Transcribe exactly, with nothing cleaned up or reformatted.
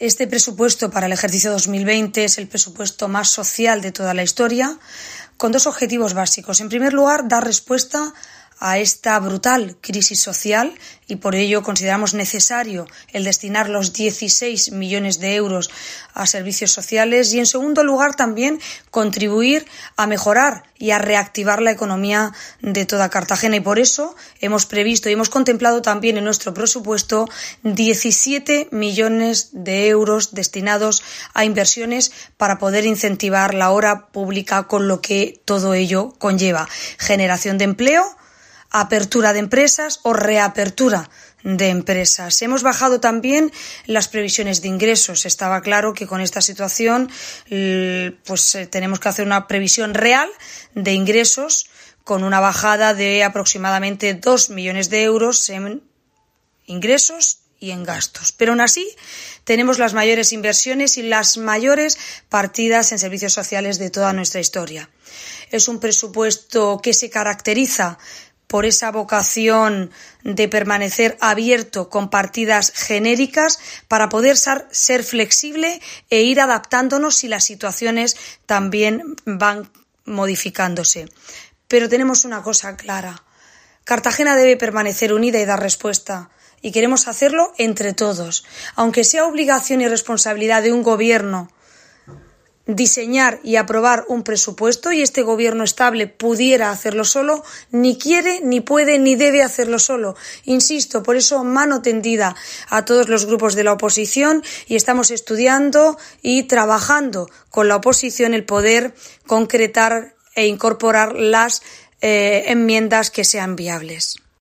Este presupuesto para el ejercicio dos mil veinte es el presupuesto más social de toda la historia, con dos objetivos básicos. En primer lugar, dar respuesta a esta brutal crisis social y por ello consideramos necesario el destinar los dieciséis millones de euros a servicios sociales y, en segundo lugar, también contribuir a mejorar y a reactivar la economía de toda Cartagena. Y por eso hemos previsto y hemos contemplado también en nuestro presupuesto diecisiete millones de euros destinados a inversiones para poder incentivar la obra pública, con lo que todo ello conlleva: generación de empleo, apertura de empresas o reapertura de empresas. Hemos bajado también las previsiones de ingresos. Estaba claro que con esta situación pues tenemos que hacer una previsión real de ingresos con una bajada de aproximadamente dos millones de euros en ingresos y en gastos. Pero aún así tenemos las mayores inversiones y las mayores partidas en servicios sociales de toda nuestra historia. Es un presupuesto que se caracteriza por esa vocación de permanecer abierto con partidas genéricas para poder ser flexible e ir adaptándonos si las situaciones también van modificándose. Pero tenemos una cosa clara: Cartagena debe permanecer unida y dar respuesta, y queremos hacerlo entre todos. Aunque sea obligación y responsabilidad de un gobierno diseñar y aprobar un presupuesto, y este gobierno estable pudiera hacerlo solo, ni quiere, ni puede, ni debe hacerlo solo. Insisto, por eso mano tendida a todos los grupos de la oposición, y estamos estudiando y trabajando con la oposición el poder concretar e incorporar las eh, enmiendas que sean viables.